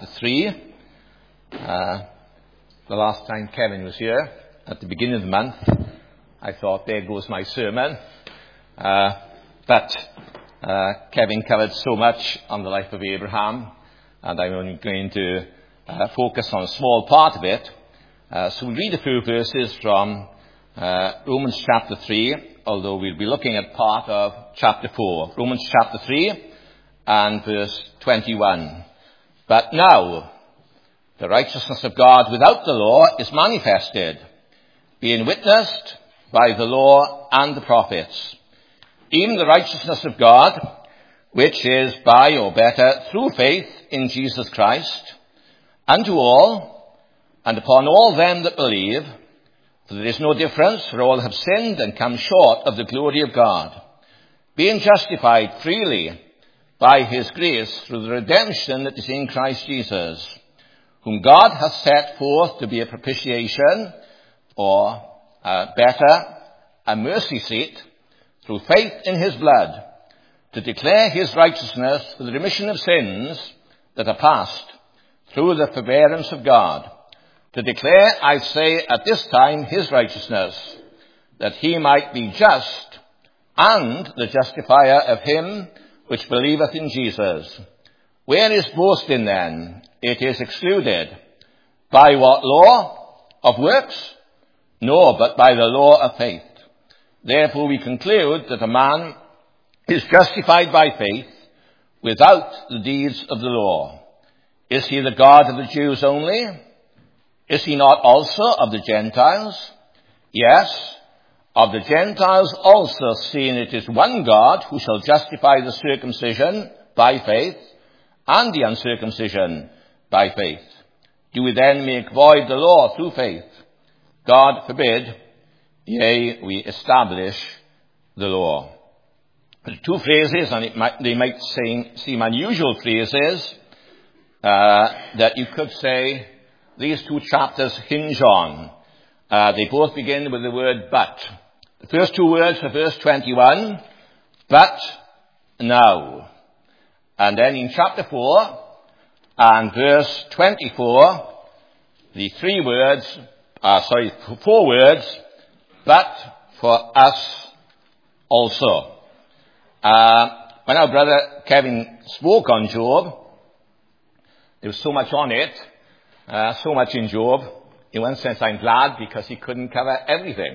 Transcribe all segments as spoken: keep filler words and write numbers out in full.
chapter three. Uh, the last time Kevin was here, at the beginning of the month, I thought, there goes my sermon. Uh, but uh, Kevin covered so much on the life of Abraham, and I'm only going to uh, focus on a small part of it. Uh, so we'll read a few verses from uh, Romans chapter three, although we'll be looking at part of chapter four. Romans chapter three and verse twenty-one. But now, the righteousness of God without the law is manifested, being witnessed by the law and the prophets, even the righteousness of God, which is by, or better, through faith in Jesus Christ, unto all, and upon all them that believe, for there is no difference, for all have sinned and come short of the glory of God, being justified freely by his grace through the redemption that is in Christ Jesus, whom God hath set forth to be a propitiation, or uh, better, a mercy seat, through faith in his blood, to declare his righteousness for the remission of sins that are past, through the forbearance of God, to declare, I say, at this time his righteousness, that he might be just, and the justifier of him which believeth in Jesus. Where is boasting then? It is excluded. By what law? Of works? No, but by the law of faith. Therefore we conclude that a man is justified by faith without the deeds of the law. Is he the God of the Jews only? Is he not also of the Gentiles? Yes, of the Gentiles also, seeing it is one God who shall justify the circumcision by faith and the uncircumcision by faith. Do we then make void the law through faith? God forbid. Yea, we establish the law. There are two phrases, and it might, they might seem, seem unusual phrases, uh, that you could say these two chapters hinge on. Uh, they both begin with the word but. The first two words are verse twenty-one, but now. And then in chapter four and verse twenty-four, the three words, uh, sorry, four words, but for us also. Uh, when our brother Kevin spoke on Job, there was so much on it, uh, so much in Job. In one sense, I'm glad because he couldn't cover everything.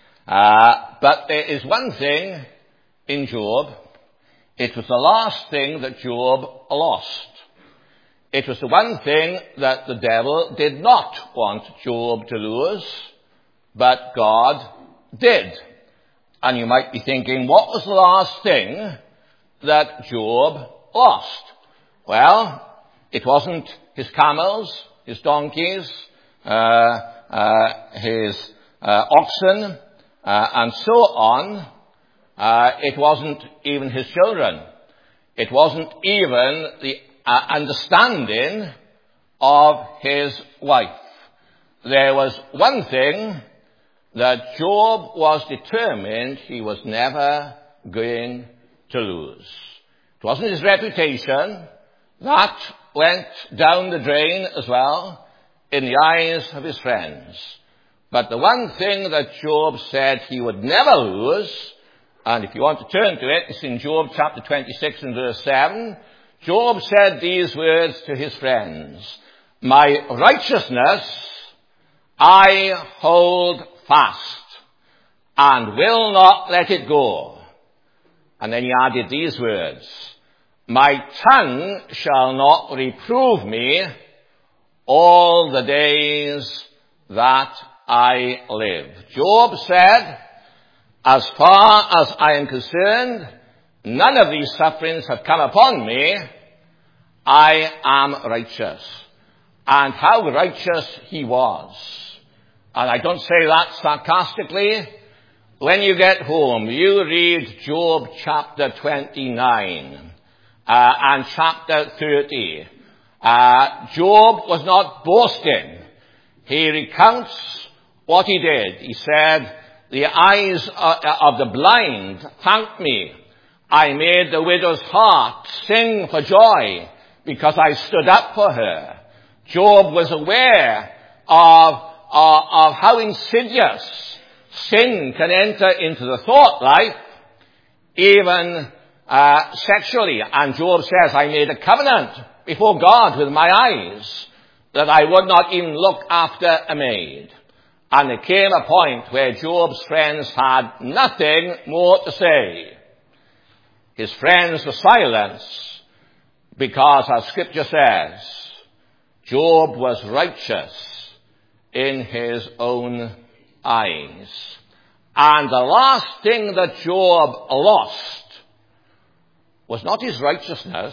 Uh, but there is one thing in Job. It was the last thing that Job lost. It was the one thing that the devil did not want Job to lose, but God did. And you might be thinking, what was the last thing that Job lost? Well, it wasn't his camels, his donkeys, uh, uh, his uh, oxen, uh, and so on. Uh, it wasn't even his children. It wasn't even the uh, understanding of his wife. There was one thing that Job was determined he was never going to lose. It wasn't his reputation. That went down the drain as well in the eyes of his friends. But the one thing that Job said he would never lose, and if you want to turn to it, it's in Job chapter twenty-six and verse seven. Job said these words to his friends, my righteousness I hold fast and will not let it go. And then he added these words, my tongue shall not reprove me all the days that I live. Job said, as far as I am concerned, none of these sufferings have come upon me. I am righteous. And how righteous he was. And I don't say that sarcastically. When you get home, you read Job chapter twenty-nine uh, and chapter thirty. Uh, Job was not boasting. He recounts what he did. He said, the eyes of the blind thanked me. I made the widow's heart sing for joy because I stood up for her. Job was aware of, of, of how insidious sin can enter into the thought life, even uh, sexually. And Job says, I made a covenant before God with my eyes that I would not even look after a maid. And there came a point where Job's friends had nothing more to say. His friends were silenced because, as Scripture says, Job was righteous in his own eyes. And the last thing that Job lost was not his righteousness,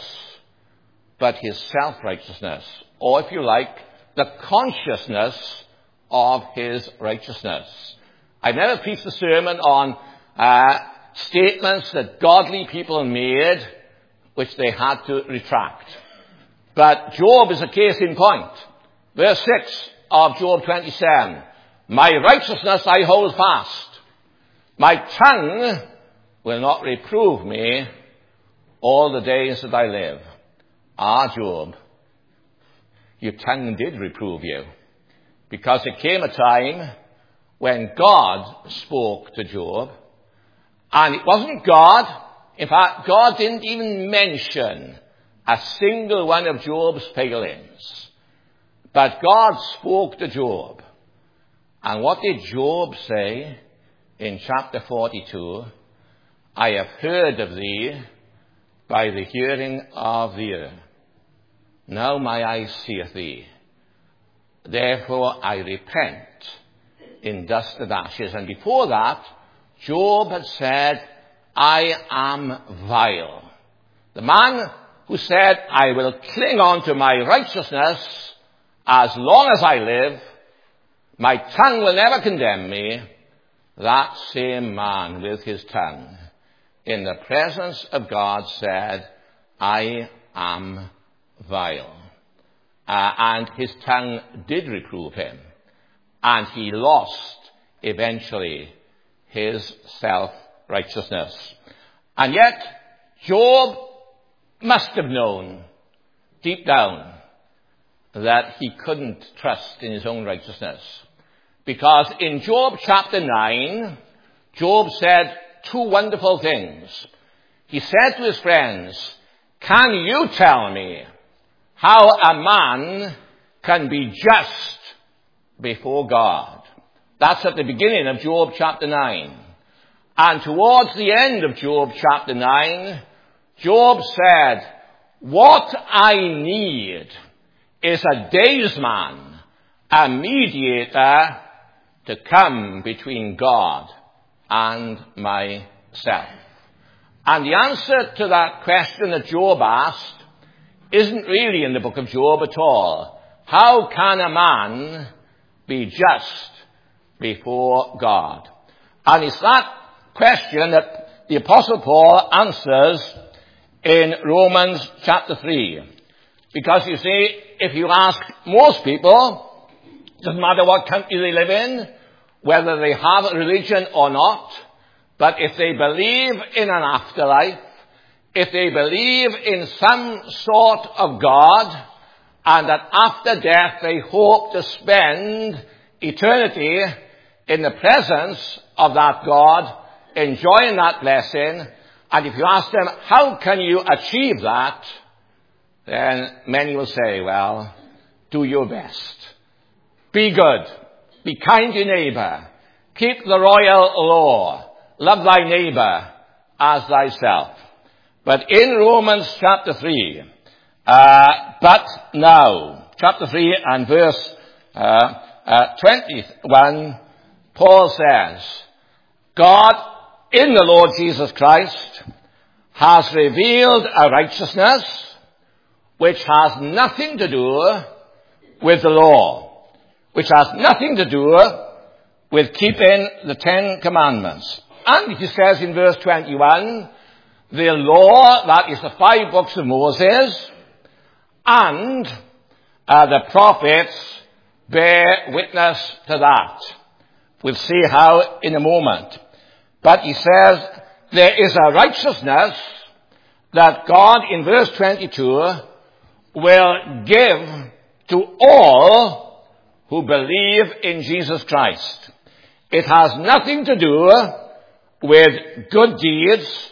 but his self-righteousness, or if you like, the consciousness of his righteousness. I've never preached a sermon on uh, statements that godly people made which they had to retract. But Job is a case in point. Verse six of Job twenty-seven. My righteousness I hold fast. My tongue will not reprove me all the days that I live. Ah, Job, your tongue did reprove you, because there came a time when God spoke to Job, and it wasn't God. In fact, God didn't even mention a single one of Job's failings. But God spoke to Job. And what did Job say in chapter forty-two? I have heard of thee by the hearing of the ear. Now my eyes seeth thee. Therefore I repent in dust and ashes. And before that, Job had said, I am vile. The man who said, I will cling on to my righteousness as long as I live, my tongue will never condemn me, that same man with his tongue in the presence of God said, I am vile. Uh, and his tongue did reprove him, and he lost eventually his self-righteousness. And yet, Job must have known deep down that he couldn't trust in his own righteousness. Because in Job chapter nine, Job said two wonderful things. He said to his friends, can you tell me how a man can be just before God? That's at the beginning of Job chapter nine. And towards the end of Job chapter nine, Job said, what I need is a daysman, a mediator to come between God and myself. And the answer to that question that Job asked isn't really in the book of Job at all. How can a man be just before God? And it's that question that the Apostle Paul answers in Romans chapter three. Because you see, if you ask most people, it doesn't matter what country they live in, whether they have a religion or not, but if they believe in an afterlife, if they believe in some sort of God, and that after death they hope to spend eternity in the presence of that God, enjoying that blessing, and if you ask them, how can you achieve that? Then many will say, well, do your best. Be good. Be kind to your neighbor. Keep the royal law. Love thy neighbor as thyself. But in Romans chapter three, uh, but now, chapter three and verse uh, uh, twenty-one, Paul says, God in the Lord Jesus Christ has revealed a righteousness which has nothing to do with the law, which has nothing to do with keeping the Ten Commandments. And he says in verse twenty-one, the law, that is the five books of Moses, and uh, the prophets bear witness to that. We'll see how in a moment. But he says there is a righteousness that God, in verse twenty-two, will give to all who believe in Jesus Christ. It has nothing to do with good deeds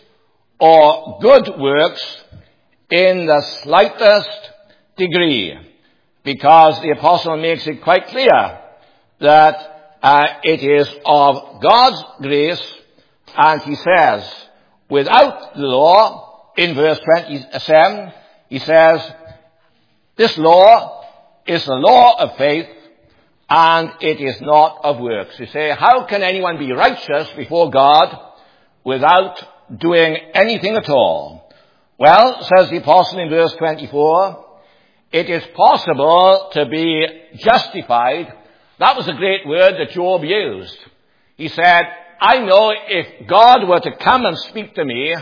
or good works in the slightest degree, because the apostle makes it quite clear that uh, it is of God's grace, and he says, without the law, in verse twenty-seven, he says, this law is the law of faith, and it is not of works. You say, how can anyone be righteous before God without doing anything at all? Well, says the apostle in verse twenty-four, it is possible to be justified. That was a great word that Job used. He said, I know if God were to come and speak to me,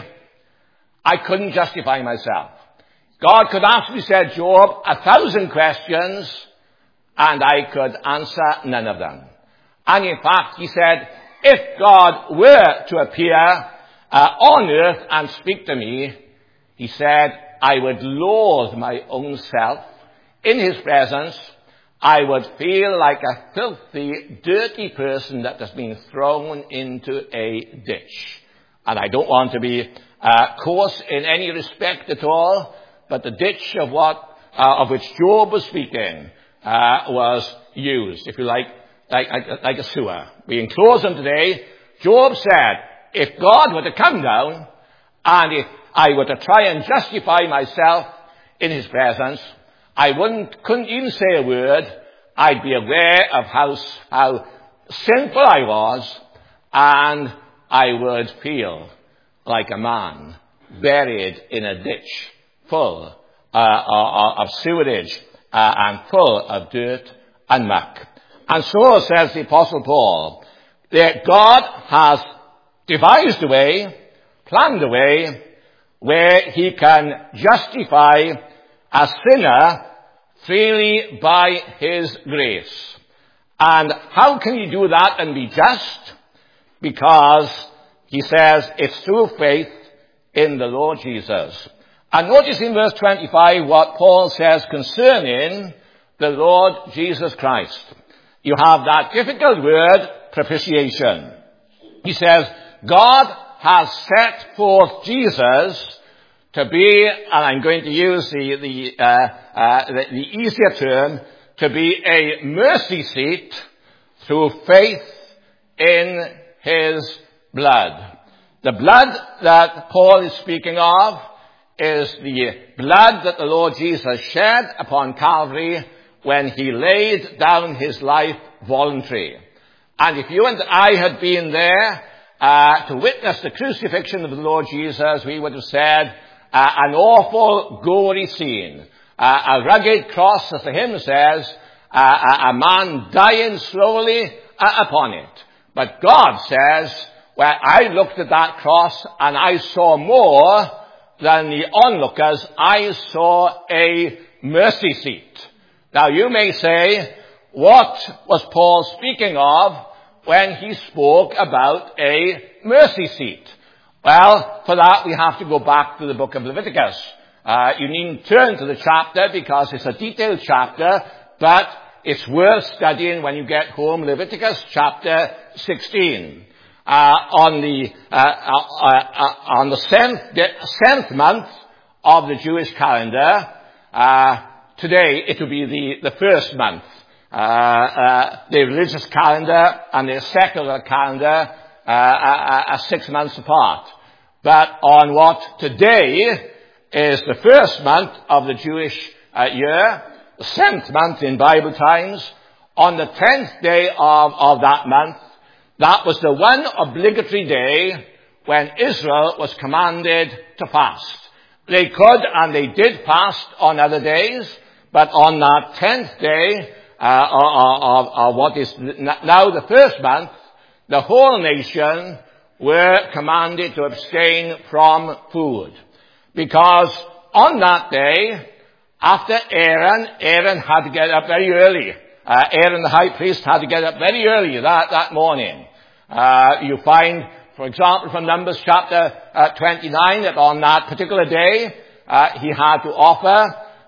I couldn't justify myself. God could ask me, said Job, a thousand questions, and I could answer none of them. And in fact, he said, if God were to appear uh, on earth and speak to me, he said, I would loathe my own self. In his presence, I would feel like a filthy, dirty person that has been thrown into a ditch. And I don't want to be uh, coarse in any respect at all, but the ditch of what uh, of which Job was speaking uh, was used, if you like, like, like, like a sewer. Being closed on today, Job said, if God were to come down, and if I were to try and justify myself in his presence, I wouldn't, couldn't even say a word. I'd be aware of how, how sinful I was, and I would feel like a man buried in a ditch full uh, of sewerage uh, and full of dirt and muck. And so says the Apostle Paul, that God has devised a way, planned a way, where he can justify a sinner freely by his grace. And how can he do that and be just? Because he says it's through faith in the Lord Jesus. And notice in verse twenty-five what Paul says concerning the Lord Jesus Christ. You have that difficult word, propitiation. He says, God has set forth Jesus to be, and I'm going to use the, the, uh, uh, the, the easier term, to be a mercy seat through faith in his blood. The blood that Paul is speaking of is the blood that the Lord Jesus shed upon Calvary when he laid down his life voluntarily. And if you and I had been there uh, to witness the crucifixion of the Lord Jesus, we would have said, uh, an awful, gory scene. Uh, a rugged cross, as the hymn says, uh, a, a man dying slowly uh, upon it. But God says, well, I looked at that cross and I saw more than the onlookers. I saw a mercy seat. Now you may say, what was Paul speaking of when he spoke about a mercy seat? Well, for that we have to go back to the book of Leviticus. Uh, you needn't turn to the chapter because it's a detailed chapter, but it's worth studying when you get home. Leviticus chapter sixteen. Uh, on the, uh, uh, uh, on the seventh, seventh month of the Jewish calendar, uh, today it will be the, the first month. Uh, uh, the religious calendar and the secular calendar uh, are, are six months apart. But on what today is the first month of the Jewish uh, year, the seventh month in Bible times, on the tenth day of, of that month, that was the one obligatory day when Israel was commanded to fast. They could and they did fast on other days, but on that tenth day uh, of, of what is now the first month, the whole nation were commanded to abstain from food. Because on that day, after Aaron, Aaron had to get up very early. Uh, Aaron the high priest had to get up very early that, that morning. Uh, you find, for example, from Numbers chapter uh, twenty-nine, that on that particular day, uh, he had to offer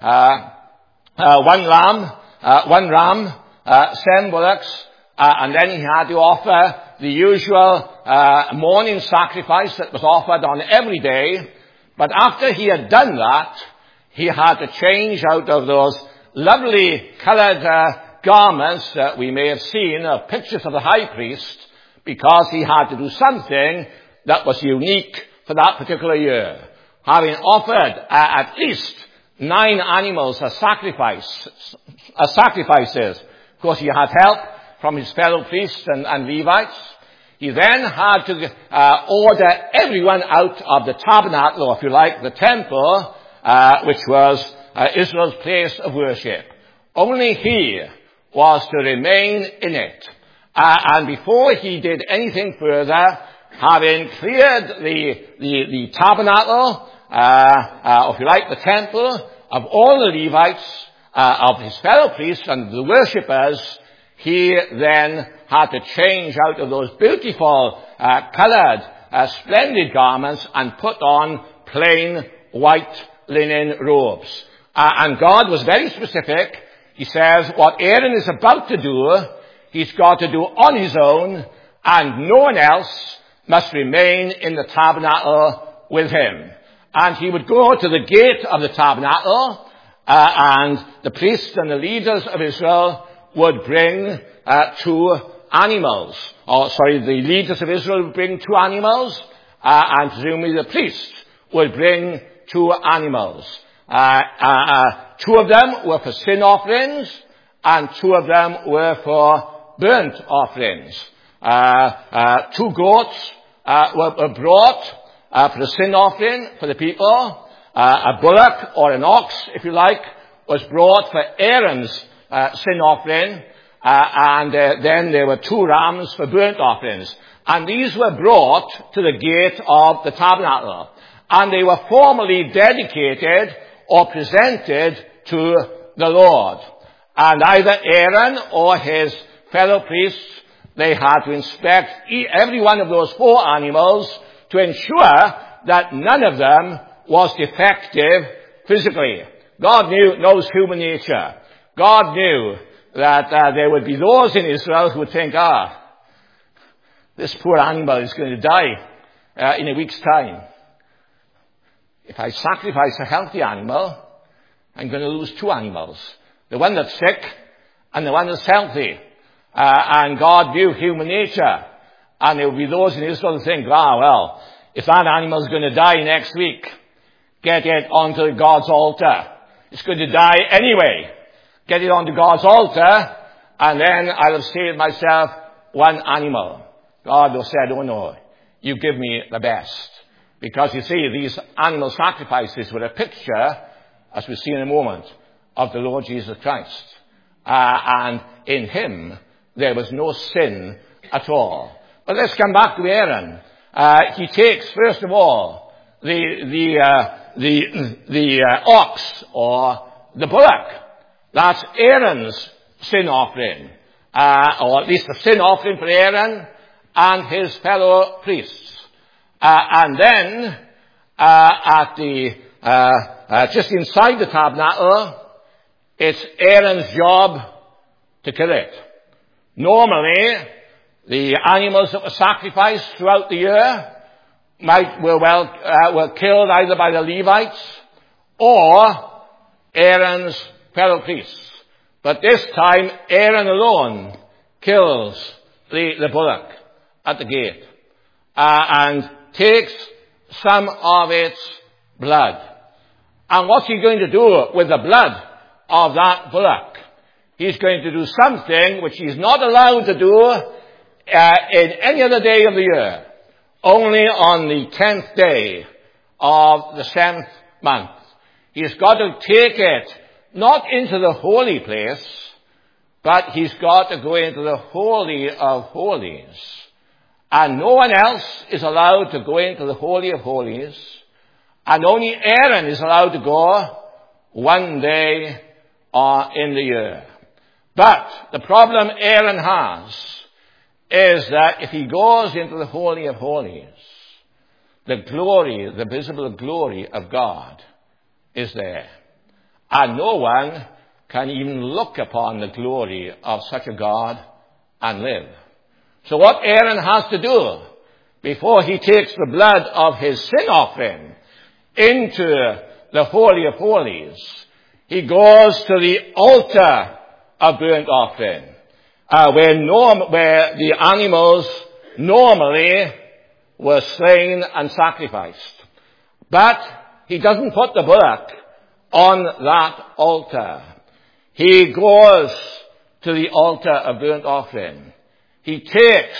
uh, uh, one lamb, uh, one ram, uh, seven bullocks, uh, and then he had to offer the usual uh, morning sacrifice that was offered on every day. But after he had done that, he had to change out of those lovely coloured uh, garments that we may have seen, uh, pictures of the high priest, because he had to do something that was unique for that particular year. Having offered uh, at least nine animals as sacrifice, as sacrifices. Of course, he had help from his fellow priests and, and Levites. He then had to uh, order everyone out of the tabernacle, or if you like, the temple, uh, which was uh, Israel's place of worship. Only he was to remain in it. Uh, and before he did anything further, having cleared the, the, the tabernacle, uh, uh, if you like, the temple, of all the Levites, uh, of his fellow priests and the worshippers, he then had to change out of those beautiful, uh, coloured, uh, splendid garments and put on plain white linen robes. Uh, and God was very specific. He says what Aaron is about to do, he's got to do on his own, and no one else must remain in the tabernacle with him. And he would go to the gate of the tabernacle, uh, and the priests and the leaders of Israel would bring uh, two animals. Or, sorry, the leaders of Israel would bring two animals, uh, and presumably the priests would bring two animals. Uh, uh, uh, two of them were for sin offerings, and two of them were for burnt offerings. Uh, uh, two goats uh, were, were brought uh, for the sin offering for the people. Uh, a bullock or an ox, if you like, was brought for Aaron's uh, sin offering. Uh, and uh, then there were two rams for burnt offerings. And these were brought to the gate of the tabernacle. And they were formally dedicated or presented to the Lord. And either Aaron or his fellow priests, they had to inspect every one of those four animals to ensure that none of them was defective physically. God knew, knows human nature. God knew that uh, there would be those in Israel who would think, ah, this poor animal is going to die uh, in a week's time. If I sacrifice a healthy animal, I'm going to lose two animals. The one that's sick and the one that's healthy. Uh, and God knew human nature. And there would be those in Israel who think, ah, well, if that animal is going to die next week, get it onto God's altar. It's going to die anyway. Get it onto God's altar, and then I'll have saved myself one animal. God will said, oh no, you give me the best. Because you see, these animal sacrifices were a picture, as we'll see in a moment, of the Lord Jesus Christ. Uh, and in him, there was no sin at all. But let's come back to Aaron. Uh, he takes, first of all, the, the, uh, the, the uh, ox or the bullock. That's Aaron's sin offering, uh, or at least the sin offering for Aaron and his fellow priests. Uh, and then, uh, at the, uh, uh, just inside the tabernacle, it's Aaron's job to kill it. Normally, the animals that were sacrificed throughout the year might, were well, uh, were killed either by the Levites or Aaron's fellow priests. But this time, Aaron alone kills the, the bullock at the gate, uh, and takes some of its blood. And what's he going to do with the blood of that bullock? He's going to do something which he's not allowed to do uh, in any other day of the year. Only on the tenth day of the seventh month. He's got to take it not into the holy place, but he's got to go into the Holy of Holies. And no one else is allowed to go into the Holy of Holies. And only Aaron is allowed to go one day uh, in the year. But the problem Aaron has is that if he goes into the Holy of Holies, the glory, the visible glory of God is there. And no one can even look upon the glory of such a God and live. So what Aaron has to do before he takes the blood of his sin offering into the Holy of Holies, he goes to the altar of burnt offering, uh, where, norm- where the animals normally were slain and sacrificed. But he doesn't put the bullock on that altar. He goes to the altar of burnt offering. He takes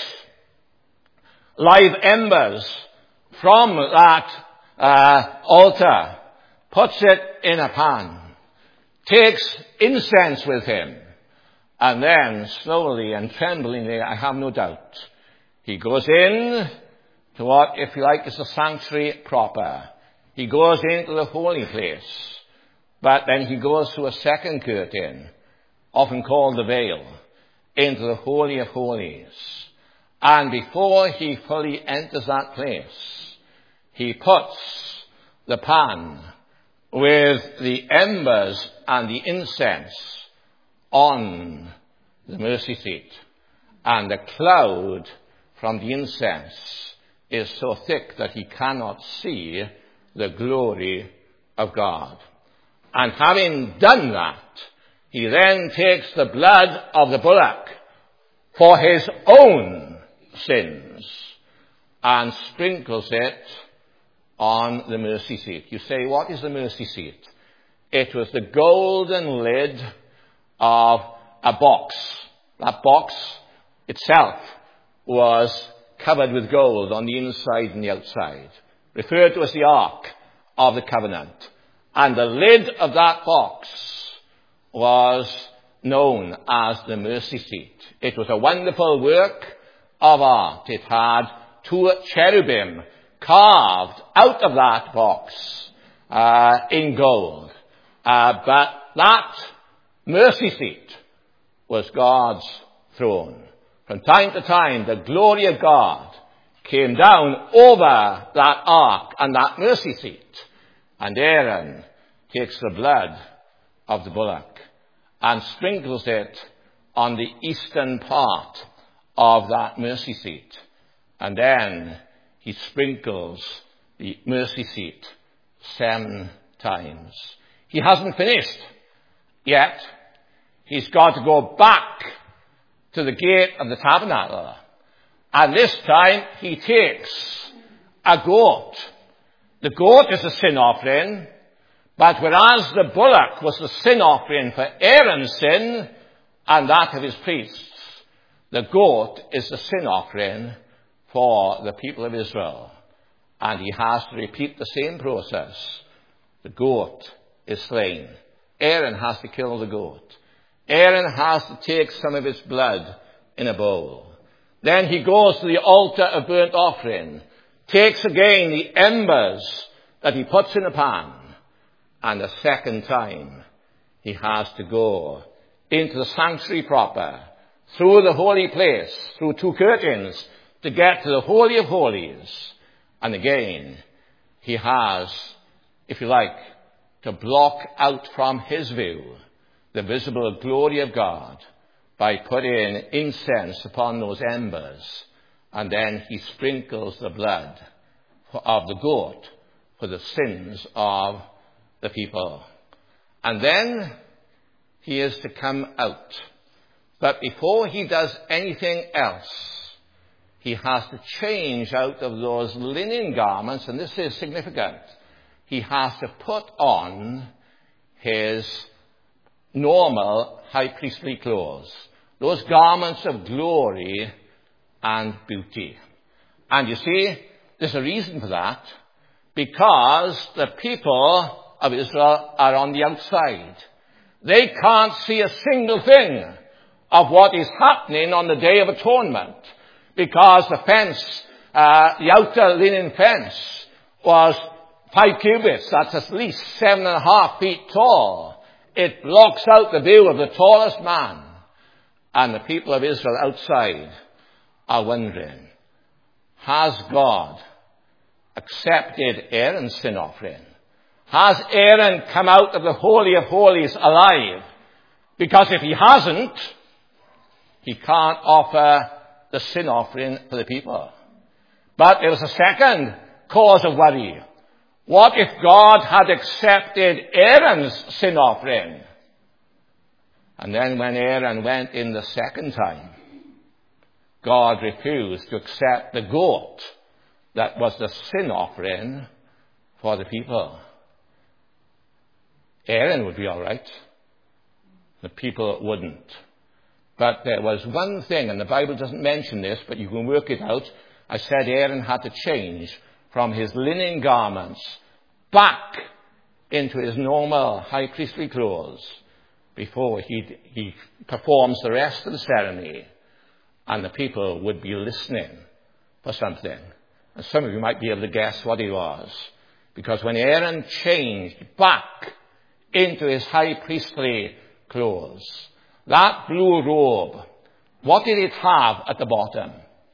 live embers from that uh, altar, puts it in a pan, takes incense with him, and then slowly and tremblingly, I have no doubt, he goes in to what, if you like, is the sanctuary proper. He goes into the holy place, but then he goes through a second curtain, often called the veil, into the Holy of Holies. And before he fully enters that place, he puts the pan with the embers and the incense on the mercy seat. And the cloud from the incense is so thick that he cannot see the glory of God. And having done that, he then takes the blood of the bullock for his own sins and sprinkles it on the mercy seat. You say, what is the mercy seat? It was the golden lid of a box. That box itself was covered with gold on the inside and the outside, referred to as the Ark of the Covenant. And the lid of that box was known as the mercy seat. It was a wonderful work of art. It had two cherubim carved out of that box uh, in gold. Uh, but that mercy seat was God's throne. From time to time, the glory of God came down over that ark and that mercy seat. And Aaron takes the blood of the bullock and sprinkles it on the eastern part of that mercy seat. And then he sprinkles the mercy seat seven times. He hasn't finished yet. He's got to go back to the gate of the tabernacle. And this time he takes a goat. The goat is a sin offering, but whereas the bullock was the sin offering for Aaron's sin and that of his priests, the goat is the sin offering for the people of Israel. And he has to repeat the same process. The goat is slain. Aaron has to kill the goat. Aaron has to take some of its blood in a bowl. Then he goes to the altar of burnt offering, takes again the embers that he puts in a pan, and a second time he has to go into the sanctuary proper, through the holy place, through two curtains, to get to the Holy of Holies. And again, he has, if you like, to block out from his view the visible glory of God by putting incense upon those embers. And then he sprinkles the blood of the goat for the sins of the people. And then he is to come out. But before he does anything else, he has to change out of those linen garments, and this is significant. He has to put on his normal high priestly clothes, those garments of glory and beauty. And you see, there's a reason for that, because the people of Israel are on the outside. They can't see a single thing of what is happening on the Day of Atonement, because the fence, uh, the outer linen fence, was five cubits. That's at least seven and a half feet tall. It blocks out the view of the tallest man. And the people of Israel outside are wondering, has God accepted Aaron's sin offering? Has Aaron come out of the Holy of Holies alive? Because if he hasn't, he can't offer the sin offering for the people. But there was a second cause of worry. What if God had accepted Aaron's sin offering? And then when Aaron went in the second time, God refused to accept the goat that was the sin offering for the people. Aaron would be all right. The people wouldn't. But there was one thing, and the Bible doesn't mention this, but you can work it out. I said Aaron had to change from his linen garments back into his normal high priestly clothes before he, he performs the rest of the ceremony. And the people would be listening for something. And some of you might be able to guess what it was. Because when Aaron changed back into his high priestly clothes, that blue robe, what did it have at the bottom?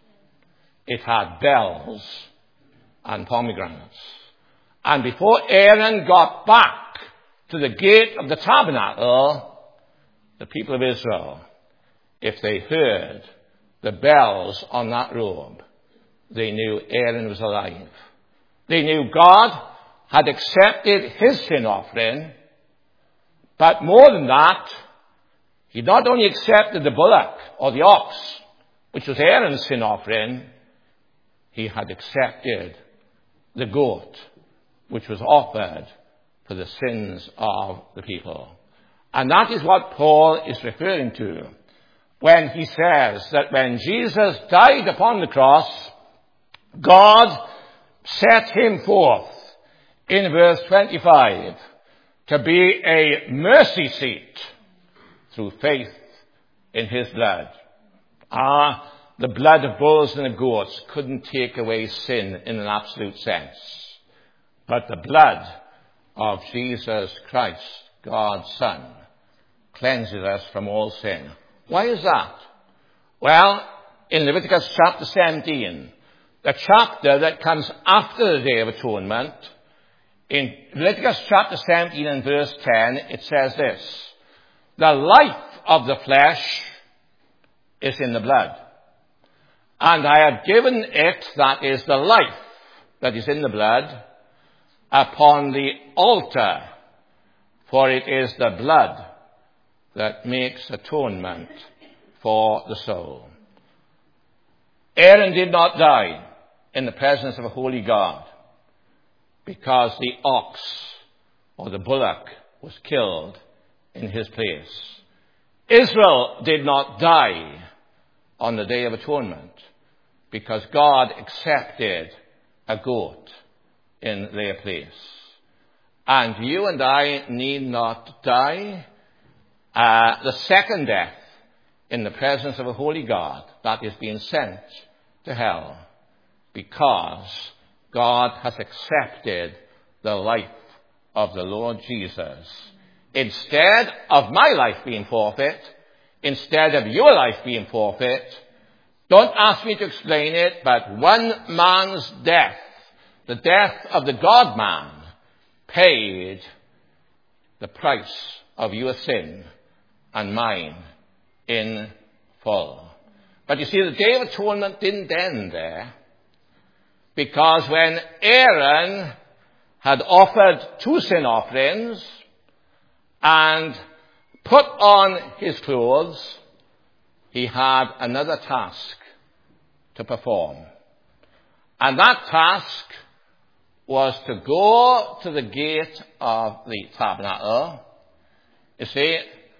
It had bells and pomegranates. And before Aaron got back to the gate of the tabernacle, the people of Israel, if they heard the bells on that robe, they knew Aaron was alive. They knew God had accepted his sin offering, but more than that, he not only accepted the bullock or the ox, which was Aaron's sin offering, he had accepted the goat, which was offered for the sins of the people. And that is what Paul is referring to when he says that when Jesus died upon the cross, God set him forth in verse twenty-five to be a mercy seat through faith in his blood. Ah, the blood of bulls and of goats couldn't take away sin in an absolute sense. But the blood of Jesus Christ, God's Son, cleanses us from all sin. Why is that? Well, in Leviticus chapter seventeen, the chapter that comes after the Day of Atonement, in Leviticus chapter seventeen and verse ten, it says this: the life of the flesh is in the blood. And I have given it, that is the life that is in the blood, upon the altar, for it is the blood that makes atonement for the soul. Aaron did not die in the presence of a holy God because the ox or the bullock was killed in his place. Israel did not die on the Day of Atonement because God accepted a goat in their place. And you and I need not die uh, the second death in the presence of a holy God that is being sent to hell, because God has accepted the life of the Lord Jesus. Instead of my life being forfeit, instead of your life being forfeit, don't ask me to explain it, but one man's death, the death of the God-man, paid the price of your sin and mine in full. But you see, the Day of Atonement didn't end there, because when Aaron had offered two sin offerings and put on his clothes, he had another task to perform. And that task was to go to the gate of the tabernacle. You see,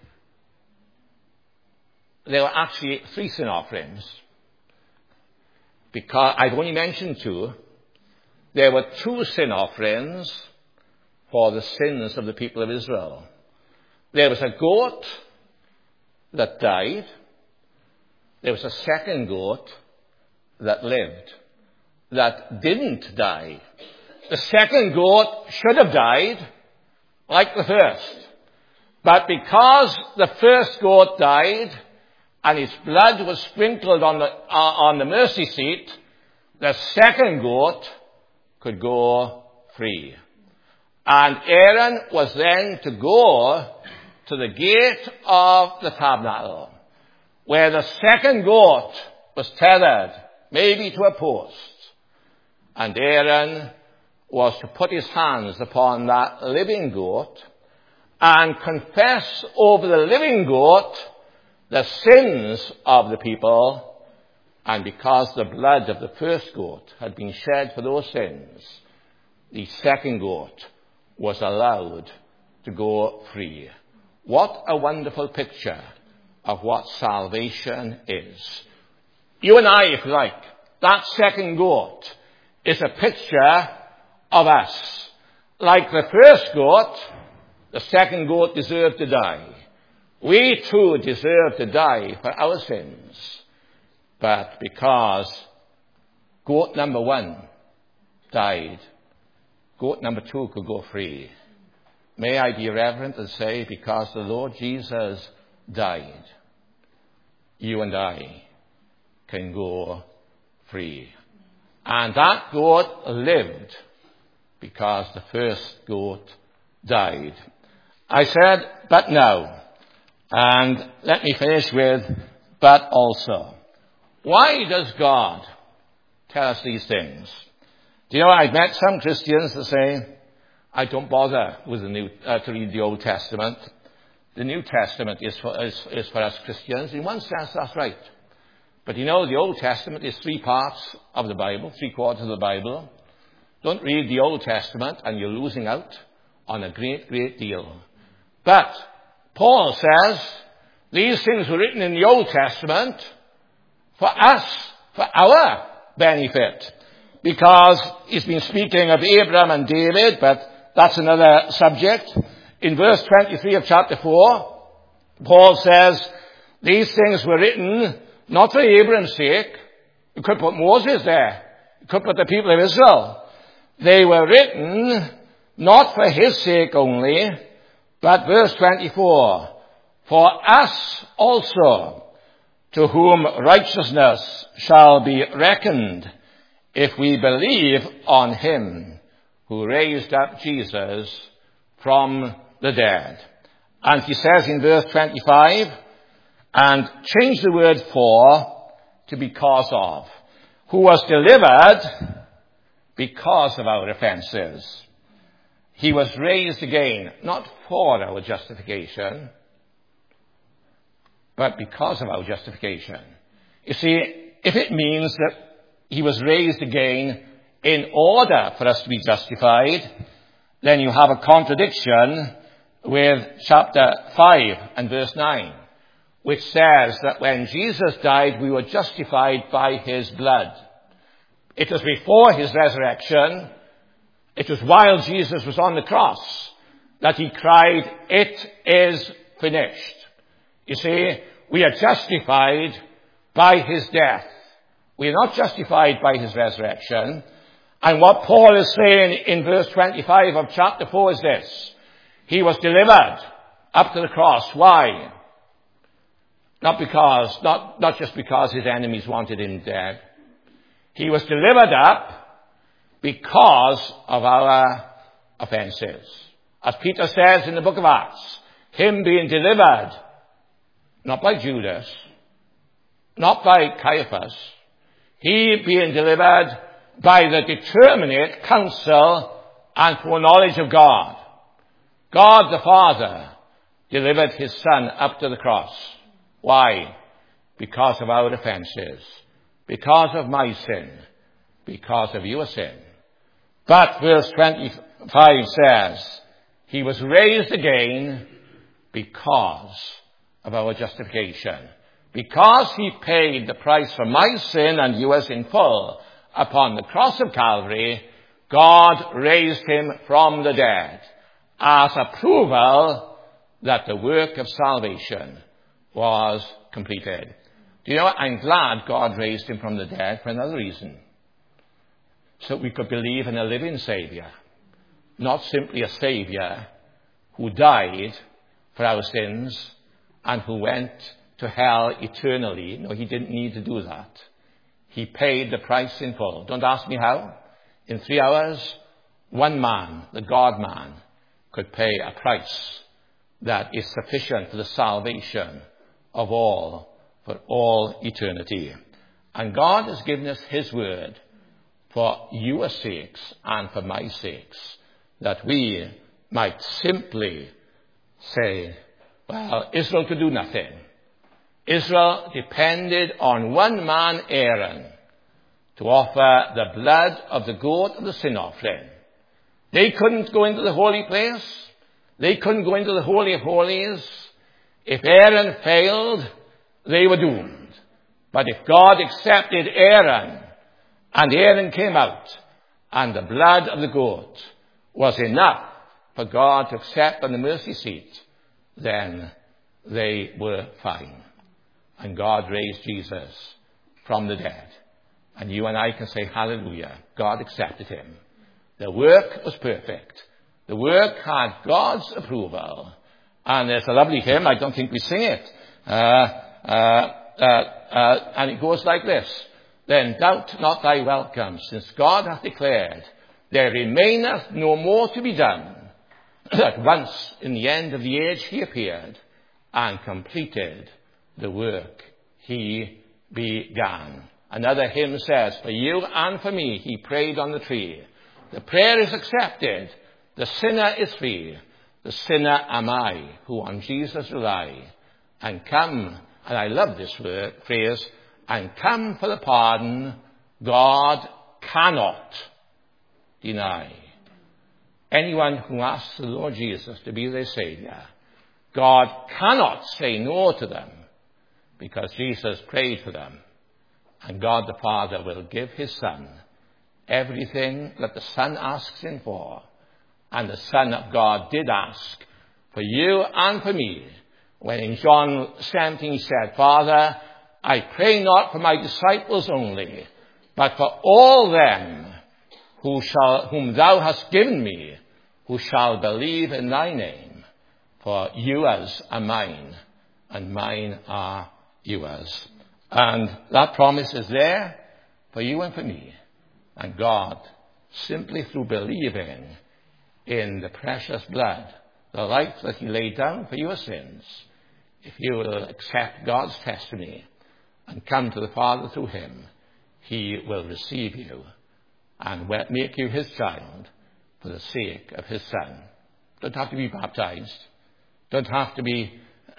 there were actually three sin offerings, because I've only mentioned two. There were two sin offerings for the sins of the people of Israel. There was a goat that died. There was a second goat that lived, that didn't die. The second goat should have died, like the first. But because the first goat died, and its blood was sprinkled on the, uh, on the mercy seat, the second goat could go free. And Aaron was then to go to the gate of the tabernacle, where the second goat was tethered, maybe to a post. And Aaron was to put his hands upon that living goat and confess over the living goat the sins of the people. And because the blood of the first goat had been shed for those sins, the second goat was allowed to go free. What a wonderful picture of what salvation is. You and I, if you like, that second goat is a picture of us. Like the first goat, the second goat deserved to die. We too deserve to die for our sins. But because goat number one died, goat number two could go free. May I be reverent and say, because the Lord Jesus died, you and I can go free. And that goat lived because the first goat died. I said, but now. And let me finish with, but also. Why does God tell us these things? Do you know, I've met some Christians that say, I don't bother with the New, uh, to read the Old Testament. The New Testament is for, is, is for us Christians. In one sense, that's right. But you know, the Old Testament is three parts of the Bible, three quarters of the Bible. Don't read the Old Testament and you're losing out on a great, great deal. But Paul says these things were written in the Old Testament for us, for our benefit. Because he's been speaking of Abraham and David, but that's another subject. In verse twenty-three of chapter four, Paul says, these things were written not for Abraham's sake. You could put Moses there. You could put the people of Israel. They were written not for his sake only, but verse twenty-four, for us also, to whom righteousness shall be reckoned, if we believe on him who raised up Jesus from the dead. And he says in verse twenty-five, and change the word for to because of, who was delivered because of our offenses. He was raised again, not for our justification, but because of our justification. You see, if it means that he was raised again in order for us to be justified, then you have a contradiction with chapter five and verse nine, which says that when Jesus died, we were justified by his blood. It was before his resurrection. It was while Jesus was on the cross that he cried, it is finished. You see, we are justified by his death. We are not justified by his resurrection. And what Paul is saying in verse twenty-five of chapter four is this. He was delivered up to the cross. Why? Not because, not, not just because his enemies wanted him dead. He was delivered up because of our offenses. As Peter says in the book of Acts, him being delivered, not by Judas, not by Caiaphas, he being delivered by the determinate counsel and foreknowledge of God. God the Father delivered his Son up to the cross. Why? Because of our offenses. Because of my sin. Because of your sin. But verse twenty-five says, he was raised again because of our justification. Because he paid the price for my sin and yours in full upon the cross of Calvary, God raised him from the dead as approval that the work of salvation was completed. Do you know what? I'm glad God raised him from the dead for another reason. So we could believe in a living Savior. Not simply a Savior who died for our sins and who went to hell eternally. No, he didn't need to do that. He paid the price in full. Don't ask me how. In three hours, one man, the God-man, could pay a price that is sufficient for the salvation of all, for all eternity. And God has given us his word for your sakes and for my sakes, that we might simply say, well, Israel could do nothing. Israel depended on one man, Aaron, to offer the blood of the goat of the sin offering. They couldn't go into the holy place. They couldn't go into the Holy of Holies. If Aaron failed, they were doomed. But if God accepted Aaron, and Aaron came out, and the blood of the goat was enough for God to accept on the mercy seat, then they were fine. And God raised Jesus from the dead. And you and I can say, hallelujah, God accepted him. The work was perfect. The work had God's approval. And there's a lovely hymn, I don't think we sing it. Uh, uh, uh, uh, and it goes like this. Then doubt not thy welcome, since God hath declared, there remaineth no more to be done, that once in the end of the age he appeared, and completed the work he began. Another hymn says, for you and for me he prayed on the tree. The prayer is accepted. The sinner is free. The sinner am I, who on Jesus rely. And come, and I love this word, phrase, and come for the pardon God cannot deny. Anyone who asks the Lord Jesus to be their Savior, God cannot say no to them, because Jesus prayed for them. And God the Father will give his Son everything that the Son asks him for. And the Son of God did ask for you and for me, when in John seventeen he said, Father, I pray not for my disciples only, but for all them who shall, whom thou hast given me, who shall believe in thy name. For yours are mine, and mine are yours. And that promise is there for you and for me. And God, simply through believing in the precious blood, the life that he laid down for your sins, if you will accept God's testimony and come to the Father through him, he will receive you and make you his child for the sake of his Son. Don't have to be baptized. Don't have to be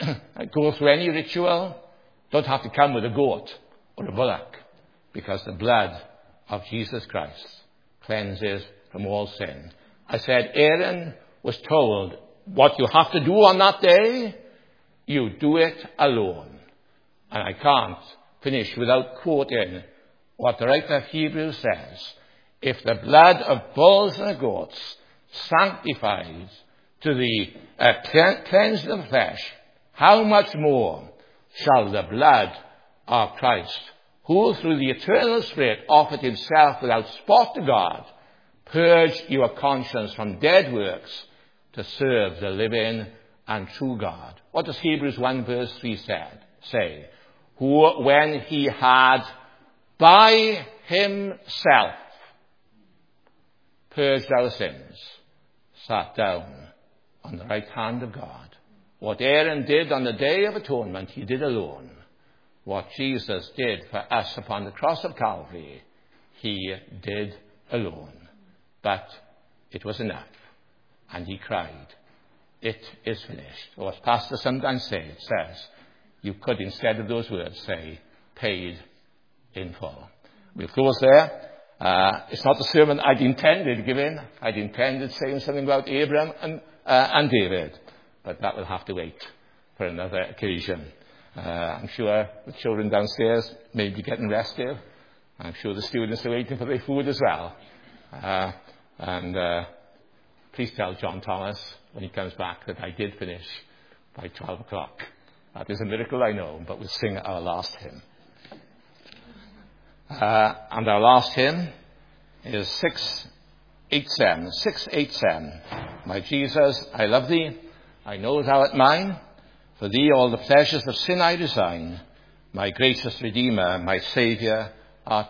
go through any ritual. Don't have to come with a goat or a bullock, because the blood of Jesus Christ cleanses from all sin. I said Aaron was told what you have to do on that day, you do it alone. And I can't finish without quoting what the writer of Hebrews says. If the blood of bulls and goats sanctifies to the uh, cleansing of the flesh, how much more shall the blood of Christ, who through the eternal Spirit offered himself without spot to God, purge your conscience from dead works to serve the living and true God. What does Hebrews one verse three said, say? Who, when he had by himself purged our sins, sat down on the right hand of God. What Aaron did on the Day of Atonement, he did alone. What Jesus did for us upon the cross of Calvary, he did alone. But it was enough. And he cried, it is finished. Or as Pastor sometimes says, says, you could, instead of those words, say, paid in full. We'll close there. Uh, it's not the sermon I'd intended giving. I'd intended saying something about Abraham and, uh, and David. But that will have to wait for another occasion. Uh, I'm sure the children downstairs may be getting restive. I'm sure the students are waiting for their food as well. Uh, and uh, please tell John Thomas when he comes back that I did finish by twelve o'clock. That is a miracle, I know, but we'll sing our last hymn. Uh, and our last hymn is six eighty-seven. six eighty-seven. My Jesus, I love thee. I know thou art mine. For thee all the pleasures of sin I resign. My gracious Redeemer, my Saviour,